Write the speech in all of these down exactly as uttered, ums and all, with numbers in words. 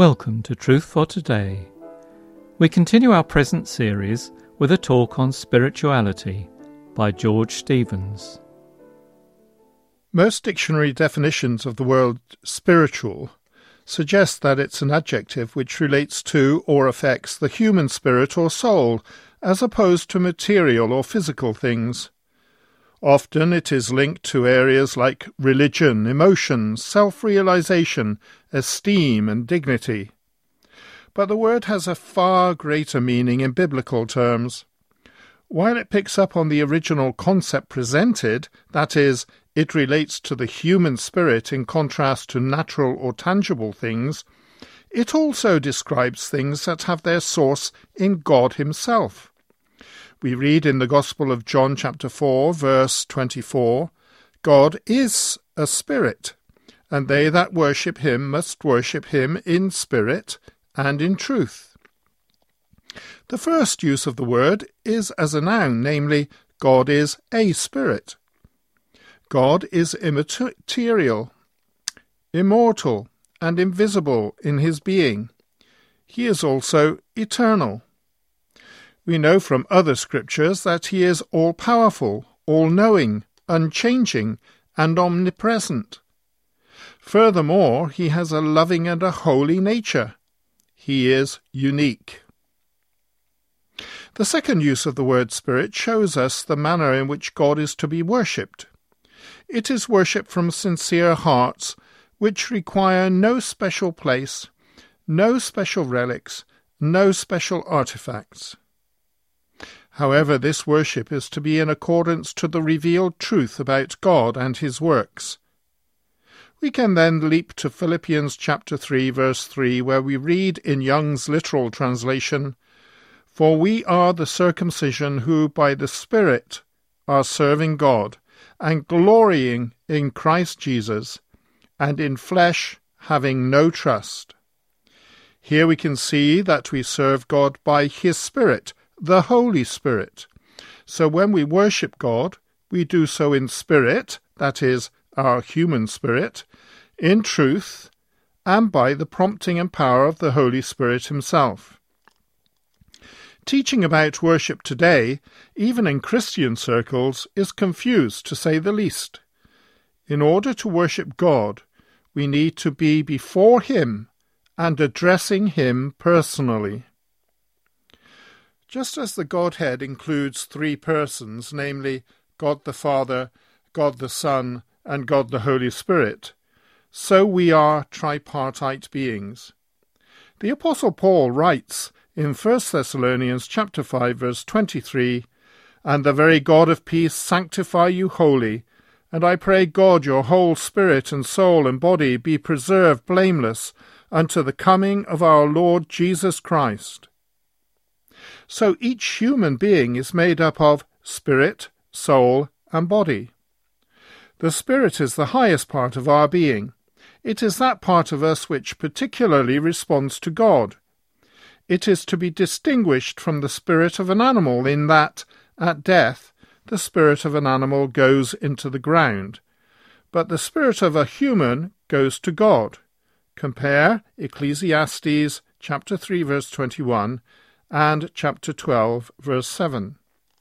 Welcome to Truth for Today. We continue our present series with a talk on spirituality by George Stevens. Most dictionary definitions of the word spiritual suggest that it's an adjective which relates to or affects the human spirit or soul, as opposed to material or physical things. Often it is linked to areas like religion, emotions, self-realization, esteem and dignity. But the word has a far greater meaning in biblical terms. While it picks up on the original concept presented, that is, it relates to the human spirit in contrast to natural or tangible things, it also describes things that have their source in God himself. We read in the Gospel of John chapter four, verse twenty-four, God is a spirit, and they that worship him must worship him in spirit and in truth. The first use of the word is as a noun, namely, God is a spirit. God is immaterial, immortal, and invisible in his being. He is also eternal. We know from other scriptures that he is all-powerful, all-knowing, unchanging, and omnipresent. Furthermore, he has a loving and a holy nature. He is unique. The second use of the word spirit shows us the manner in which God is to be worshipped. It is worship from sincere hearts, which require no special place, no special relics, no special artifacts. However, this worship is to be in accordance to the revealed truth about God and his works. We can then leap to Philippians chapter three, verse three, where we read in Young's literal translation, For we are the circumcision who by the Spirit are serving God, and glorying in Christ Jesus, and in flesh having no trust. Here we can see that we serve God by his Spirit, the Holy Spirit. So when we worship God, we do so in spirit, that is, our human spirit, in truth, and by the prompting and power of the Holy Spirit himself. Teaching about worship today, even in Christian circles, is confused, to say the least. In order to worship God, we need to be before him and addressing him personally. Just as the Godhead includes three persons, namely God the Father, God the Son, and God the Holy Spirit, so we are tripartite beings. The Apostle Paul writes in First Thessalonians chapter five, verse twenty-three, And the very God of peace sanctify you wholly, and I pray God your whole spirit and soul and body be preserved blameless unto the coming of our Lord Jesus Christ. So each human being is made up of spirit, soul, and body. The spirit is the highest part of our being. It is that part of us which particularly responds to God. It is to be distinguished from the spirit of an animal in that, at death, the spirit of an animal goes into the ground, but the spirit of a human goes to God. Compare Ecclesiastes chapter three, verse twenty-one, and chapter twelve, verse seven.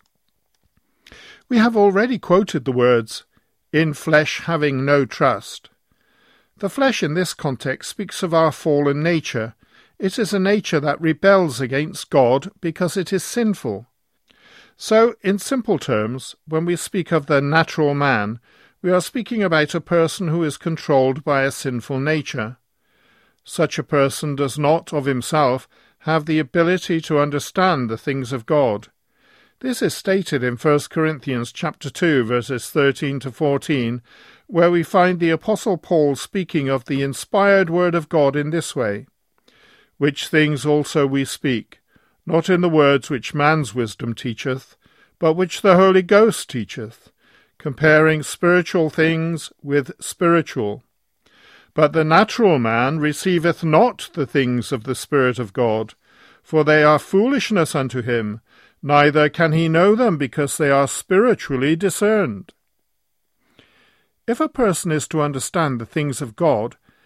We have already quoted the words, in flesh having no trust. The flesh in this context speaks of our fallen nature. It is a nature that rebels against God because it is sinful. So, in simple terms, when we speak of the natural man, we are speaking about a person who is controlled by a sinful nature. Such a person does not, of himself, have the ability to understand the things of God. This is stated in First Corinthians chapter two, verses thirteen to fourteen, where we find the Apostle Paul speaking of the inspired word of God in this way, Which things also we speak, not in the words which man's wisdom teacheth, but which the Holy Ghost teacheth, comparing spiritual things with spiritual. But the natural man receiveth not the things of the Spirit of God, for they are foolishness unto him, neither can he know them, because they are spiritually discerned. If a person is to understand the things of God,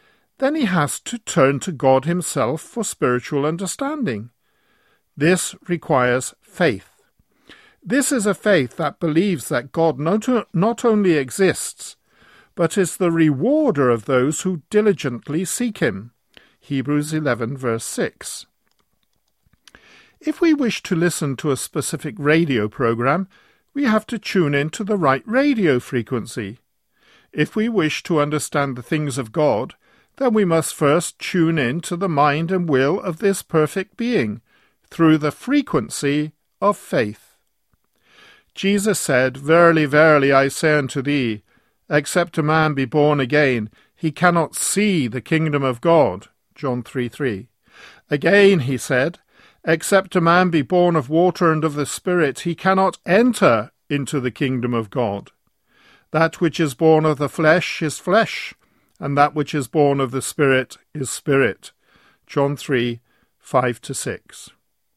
then he has to turn to God himself for spiritual understanding. This requires faith. This is a faith that believes that God not, not only exists, but is the rewarder of those who diligently seek him. Hebrews eleven, verse six. If we wish to listen to a specific radio program, we have to tune in to the right radio frequency. If we wish to understand the things of God, then we must first tune in to the mind and will of this perfect being through the frequency of faith. Jesus said, "Verily, verily, I say unto thee, except a man be born again, he cannot see the kingdom of God." John three three. Again he said, "Except a man be born of water and of the Spirit, he cannot enter into the kingdom of God. That which is born of the flesh is flesh, and that which is born of the Spirit is spirit." John three five to six.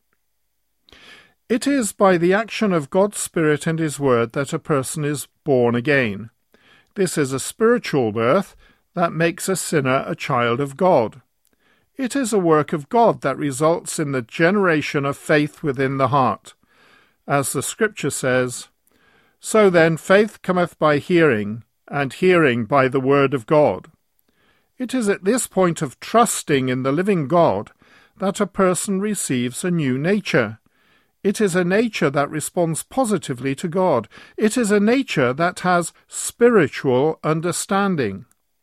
It is by the action of God's Spirit and his word that a person is born again. This is a spiritual birth that makes a sinner a child of God. It is a work of God that results in the generation of faith within the heart. As the Scripture says, "So then faith cometh by hearing, and hearing by the word of God." It is at this point of trusting in the living God that a person receives a new nature. It is a nature that responds positively to God. It is a nature that has spiritual understanding.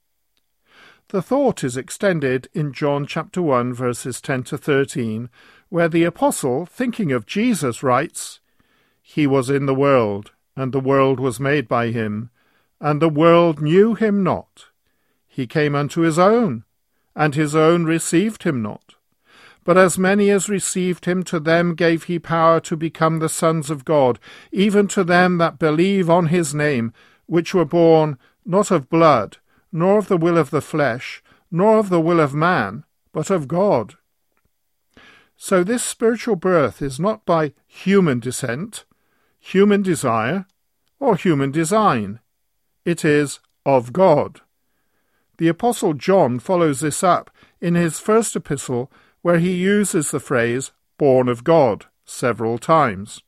The thought is extended in John chapter one, verses ten to thirteen, where the apostle, thinking of Jesus, writes, "He was in the world, and the world was made by him, and the world knew him not. He came unto his own, and his own received him not. But as many as received him, to them gave he power to become the sons of God, even to them that believe on his name, which were born not of blood, nor of the will of the flesh, nor of the will of man, but of God." So this spiritual birth is not by human descent, human desire, or human design. It is of God. The Apostle John follows this up in his first epistle, where he uses the phrase "born of God" several times.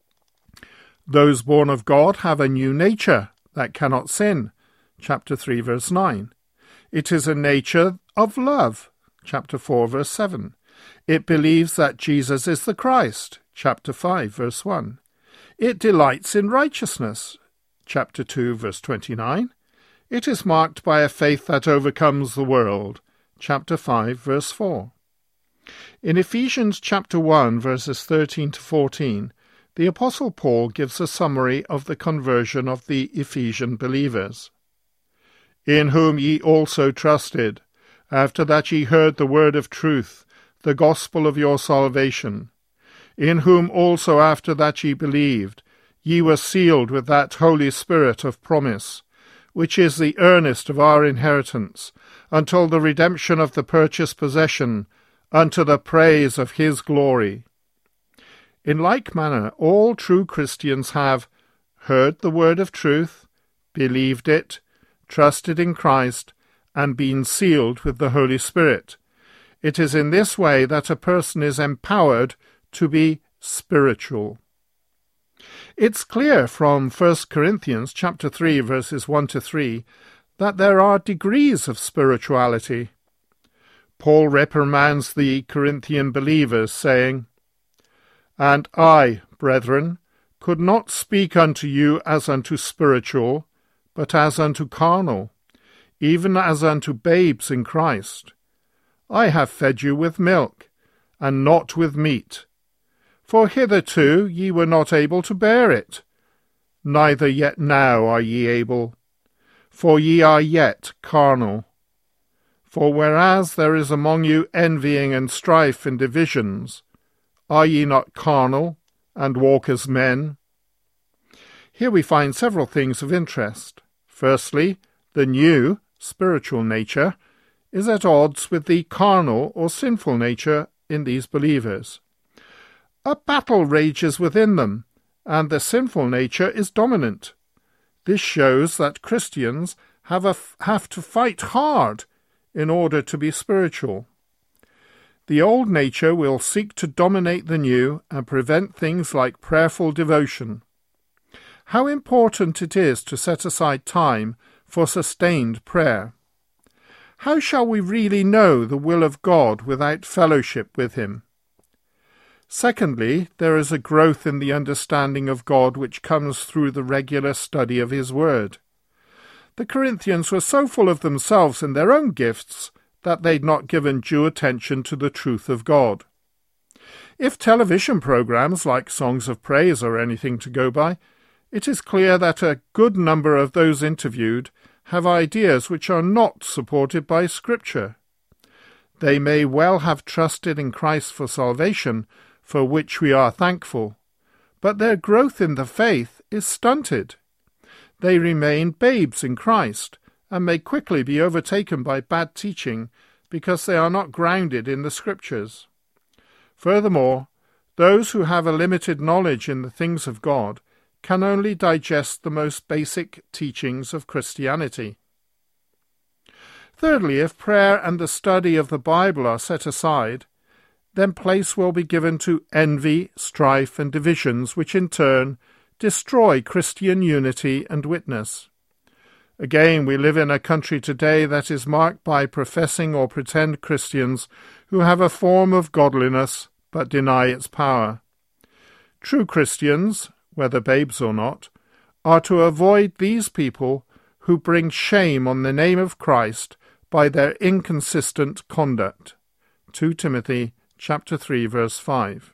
Those born of God have a new nature that cannot sin, chapter three, verse nine. It is a nature of love, chapter four, verse seven. It believes that Jesus is the Christ, chapter five, verse one. It delights in righteousness, chapter two, verse twenty-nine. It is marked by a faith that overcomes the world, chapter five, verse four. In Ephesians chapter one, verses thirteen to fourteen, the Apostle Paul gives a summary of the conversion of the Ephesian believers. "In whom ye also trusted, after that ye heard the word of truth, the gospel of your salvation, in whom also after that ye believed, ye were sealed with that Holy Spirit of promise, which is the earnest of our inheritance, until the redemption of the purchased possession, unto the praise of his glory." In like manner, all true Christians have heard the word of truth, believed it, trusted in Christ, and been sealed with the Holy Spirit. It is in this way that a person is empowered to be spiritual. It's clear from First Corinthians chapter three, verses one to three, that there are degrees of spirituality. Paul reprimands the Corinthian believers, saying, "And I, brethren, could not speak unto you as unto spiritual, but as unto carnal, even as unto babes in Christ. I have fed you with milk, and not with meat. For hitherto ye were not able to bear it, neither yet now are ye able, for ye are yet carnal. For whereas there is among you envying and strife and divisions, are ye not carnal, and walk as men?" Here we find several things of interest. Firstly, the new, spiritual nature is at odds with the carnal or sinful nature in these believers. A battle rages within them, and the sinful nature is dominant. This shows that Christians have, a, have to fight hard in order to be spiritual. The old nature will seek to dominate the new and prevent things like prayerful devotion. How important it is to set aside time for sustained prayer. How shall we really know the will of God without fellowship with him? Secondly, there is a growth in the understanding of God which comes through the regular study of his word. The Corinthians were so full of themselves and their own gifts that they'd not given due attention to the truth of God. If television programs like Songs of Praise are anything to go by, it is clear that a good number of those interviewed have ideas which are not supported by Scripture. They may well have trusted in Christ for salvation, for which we are thankful, but their growth in the faith is stunted. They remain babes in Christ, and may quickly be overtaken by bad teaching because they are not grounded in the Scriptures. Furthermore, those who have a limited knowledge in the things of God can only digest the most basic teachings of Christianity. Thirdly, if prayer and the study of the Bible are set aside, then place will be given to envy, strife, and divisions, which in turn destroy Christian unity and witness. Again, we live in a country today that is marked by professing or pretend Christians who have a form of godliness but deny its power. True Christians, whether babes or not, are to avoid these people who bring shame on the name of Christ by their inconsistent conduct. Second Timothy chapter three, verse five.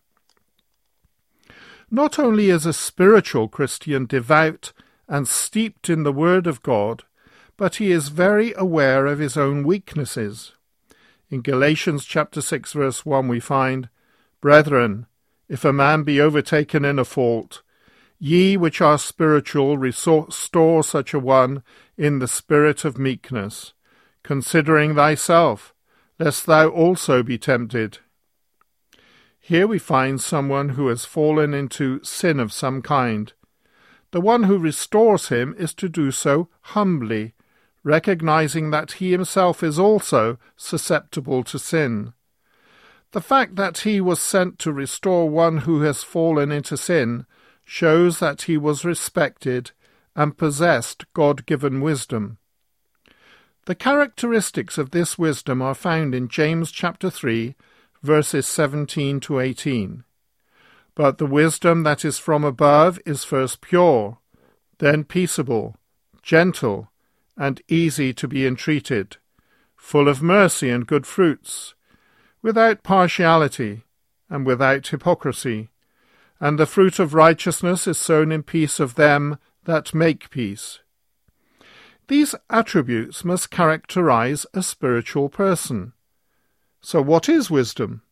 Not only is a spiritual Christian devout and steeped in the Word of God, but he is very aware of his own weaknesses. In Galatians chapter six, verse one, we find, Brethren, if a man be overtaken in a fault, ye which are spiritual restore such a one in the spirit of meekness, considering thyself, lest thou also be tempted. Here we find someone who has fallen into sin of some kind. The one who restores him is to do so humbly, recognizing that he himself is also susceptible to sin. The fact that he was sent to restore one who has fallen into sin shows that he was respected and possessed God-given wisdom. The characteristics of this wisdom are found in James chapter three, verses seventeen to eighteen. But the wisdom that is from above is first pure, then peaceable, gentle, and easy to be entreated, full of mercy and good fruits, without partiality and without hypocrisy. And the fruit of righteousness is sown in peace of them that make peace. These attributes must characterize a spiritual person. So what is wisdom?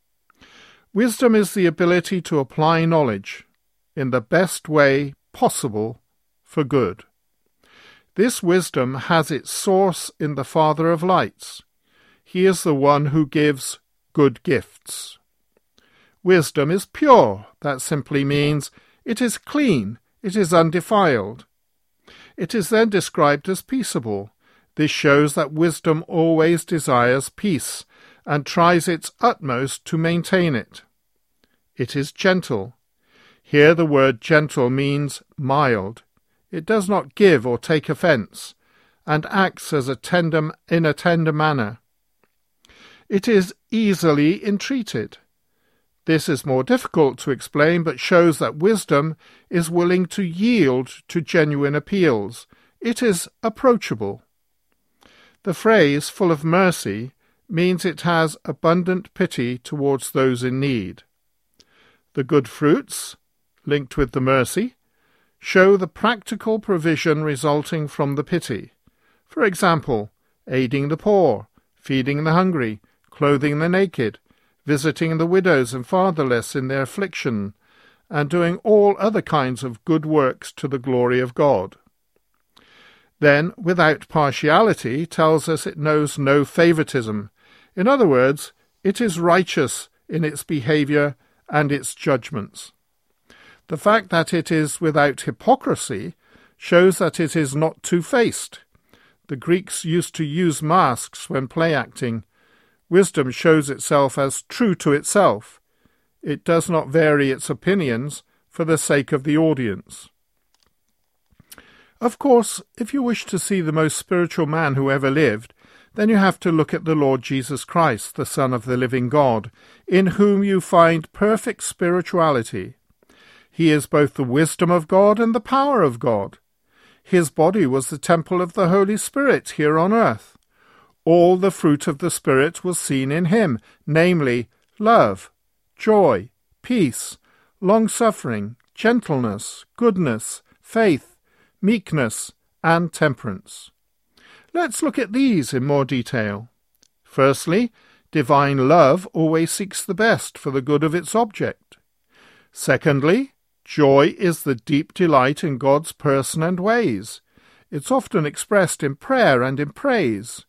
Wisdom is the ability to apply knowledge in the best way possible for good. This wisdom has its source in the Father of lights. He is the one who gives good gifts. Wisdom is pure. That simply means it is clean, it is undefiled. It is then described as peaceable. This shows that wisdom always desires peace and tries its utmost to maintain it. It is gentle. Here the word gentle means mild. It does not give or take offence, and acts as a tender, in a tender manner. It is easily entreated. This is more difficult to explain, but shows that wisdom is willing to yield to genuine appeals. It is approachable. The phrase full of mercy means it has abundant pity towards those in need. The good fruits, linked with the mercy, show the practical provision resulting from the pity. For example, aiding the poor, feeding the hungry, clothing the naked, visiting the widows and fatherless in their affliction, and doing all other kinds of good works to the glory of God. Then, without partiality, tells us it knows no favoritism. In other words, it is righteous in its behavior and its judgments. The fact that it is without hypocrisy shows that it is not two-faced. The Greeks used to use masks when play acting. Wisdom shows itself as true to itself. It does not vary its opinions for the sake of the audience. Of course, if you wish to see the most spiritual man who ever lived, then you have to look at the Lord Jesus Christ, the Son of the living God, in whom you find perfect spirituality. He is both the wisdom of God and the power of God. His body was the temple of the Holy Spirit here on earth. All the fruit of the Spirit was seen in him, namely, love, joy, peace, long-suffering, gentleness, goodness, faith, meekness, and temperance. Let's look at these in more detail. Firstly, divine love always seeks the best for the good of its object. Secondly, joy is the deep delight in God's person and ways. It's often expressed in prayer and in praise.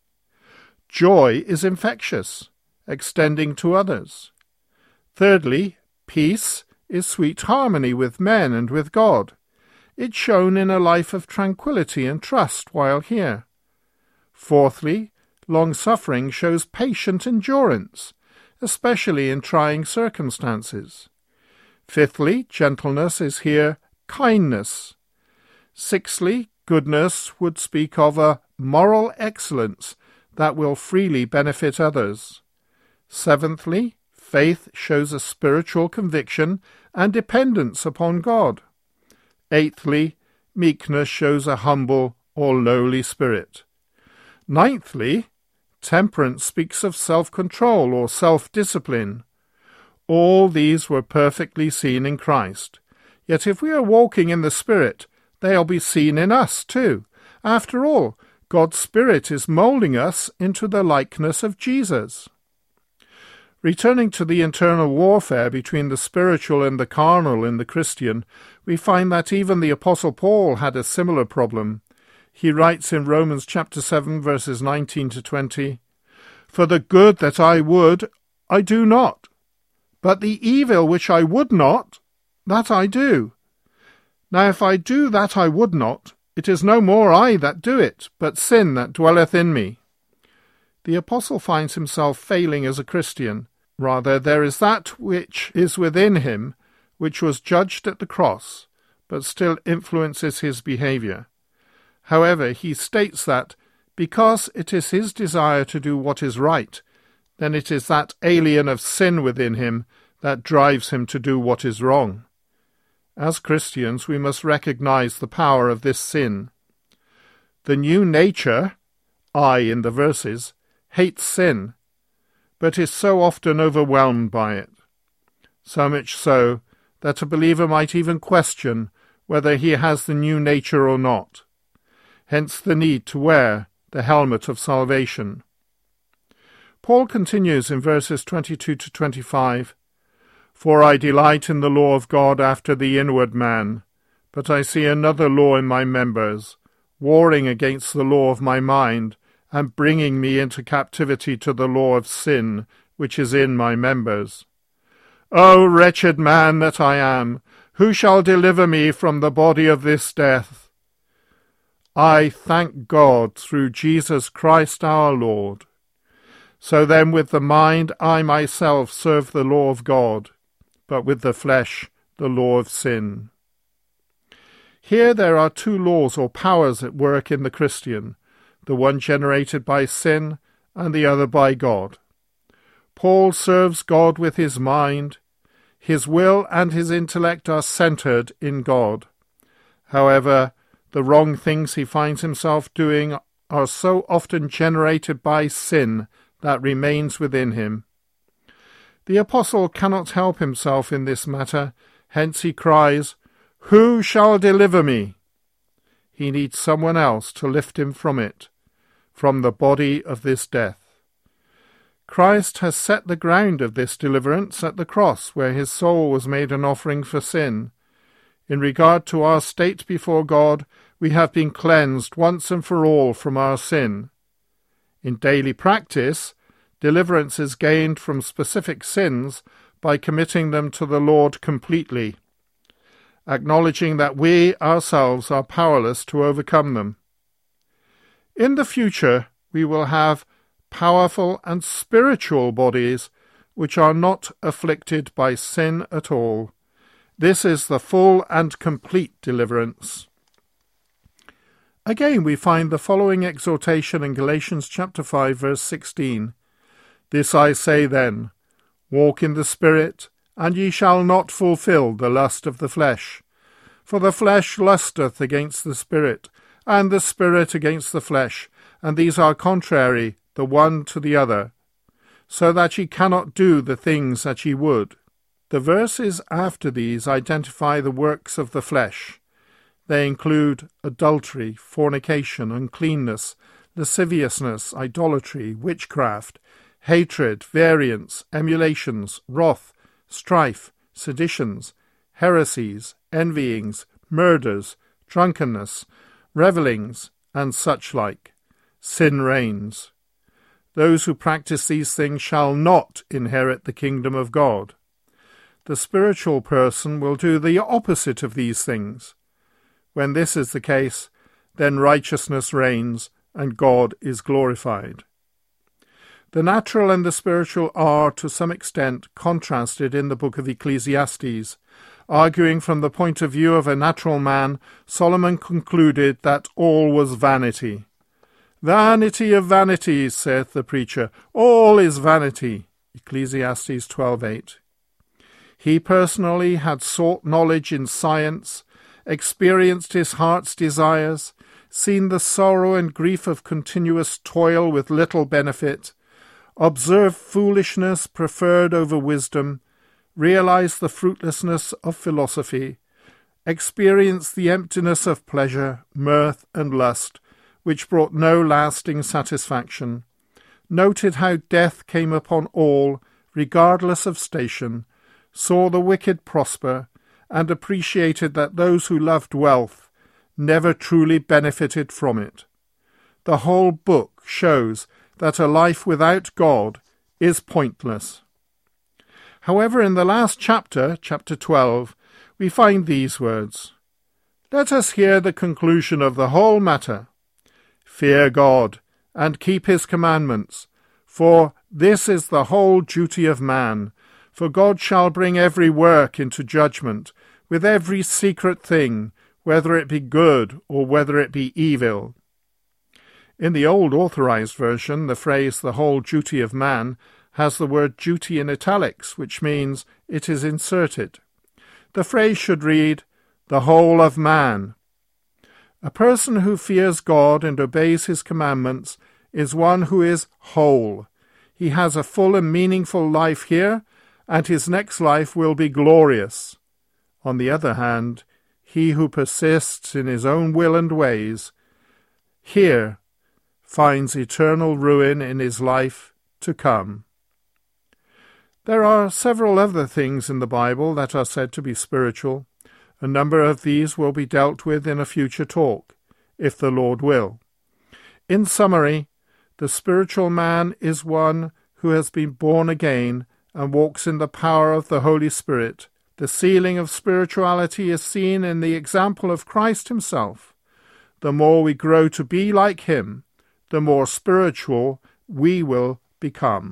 Joy is infectious, extending to others. Thirdly, peace is sweet harmony with men and with God. It's shown in a life of tranquility and trust while here. Fourthly, long-suffering shows patient endurance, especially in trying circumstances. Fifthly, gentleness is here kindness. Sixthly, goodness would speak of a moral excellence that will freely benefit others. Seventhly, faith shows a spiritual conviction and dependence upon God. Eighthly, meekness shows a humble or lowly spirit. Ninthly, temperance speaks of self-control or self-discipline. All these were perfectly seen in Christ. Yet if we are walking in the Spirit, they'll be seen in us too. After all, God's Spirit is moulding us into the likeness of Jesus. Returning to the internal warfare between the spiritual and the carnal in the Christian, we find that even the Apostle Paul had a similar problem. He writes in Romans chapter seven, verses nineteen to twenty, "For the good that I would, I do not, but the evil which I would not, that I do. Now if I do that I would not, it is no more I that do it, but sin that dwelleth in me." The apostle finds himself failing as a Christian. Rather, there is that which is within him, which was judged at the cross, but still influences his behaviour. However, he states that, because it is his desire to do what is right, then it is that alien of sin within him that drives him to do what is wrong. As Christians, we must recognize the power of this sin. The new nature, I in the verses, hates sin, but is so often overwhelmed by it. So much so that a believer might even question whether he has the new nature or not. Hence the need to wear the helmet of salvation. Paul continues in verses twenty-two to twenty-five, "For I delight in the law of God after the inward man, but I see another law in my members, warring against the law of my mind, and bringing me into captivity to the law of sin, which is in my members. O wretched man that I am, who shall deliver me from the body of this death? I thank God through Jesus Christ our Lord. So then with the mind I myself serve the law of God, but with the flesh the law of sin." Here there are two laws or powers at work in the Christian, the one generated by sin and the other by God. Paul serves God with his mind. His will and his intellect are centered in God. However, the wrong things he finds himself doing are so often generated by sin that remains within him. The apostle cannot help himself in this matter, hence he cries, "Who shall deliver me?" He needs someone else to lift him from it, from the body of this death. Christ has set the ground of this deliverance at the cross, where his soul was made an offering for sin. In regard to our state before God, we have been cleansed once and for all from our sin. In daily practice, deliverance is gained from specific sins by committing them to the Lord completely, acknowledging that we ourselves are powerless to overcome them. In the future, we will have powerful and spiritual bodies which are not afflicted by sin at all. This is the full and complete deliverance. Again, we find the following exhortation in Galatians chapter five, verse sixteen. This I say then, walk in the Spirit, and ye shall not fulfil the lust of the flesh. For the flesh lusteth against the Spirit, and the Spirit against the flesh, and these are contrary the one to the other, so that ye cannot do the things that ye would. The verses after these identify the works of the flesh. They include adultery, fornication, uncleanness, lasciviousness, idolatry, witchcraft, hatred, variance, emulations, wrath, strife, seditions, heresies, envyings, murders, drunkenness, revellings, and such like. Sin reigns. Those who practice these things shall not inherit the kingdom of God. The spiritual person will do the opposite of these things. When this is the case, then righteousness reigns and God is glorified. The natural and the spiritual are, to some extent, contrasted in the book of Ecclesiastes. Arguing from the point of view of a natural man, Solomon concluded that all was vanity. Vanity of vanities, saith the preacher, all is vanity. Ecclesiastes twelve eight. He personally had sought knowledge in science, experienced his heart's desires, seen the sorrow and grief of continuous toil with little benefit, observed foolishness preferred over wisdom, realized the fruitlessness of philosophy, experienced the emptiness of pleasure, mirth, and lust, which brought no lasting satisfaction, noted how death came upon all, regardless of station, saw the wicked prosper, and appreciated that those who loved wealth never truly benefited from it. The whole book shows that a life without God is pointless. However, in the last chapter, chapter twelve, we find these words. Let us hear the conclusion of the whole matter. Fear God, and keep his commandments, for this is the whole duty of man. For God shall bring every work into judgment, with every secret thing, whether it be good or whether it be evil. In the old Authorized Version, the phrase the whole duty of man has the word duty in italics, which means it is inserted. The phrase should read, the whole of man. A person who fears God and obeys his commandments is one who is whole. He has a full and meaningful life here, and his next life will be glorious. On the other hand, he who persists in his own will and ways, here finds eternal ruin in his life to come. There are several other things in the Bible that are said to be spiritual. A number of these will be dealt with in a future talk, if the Lord will. In summary, the spiritual man is one who has been born again and walks in the power of the Holy Spirit. The sealing of spirituality is seen in the example of Christ himself. The more we grow to be like him, the more spiritual we will become.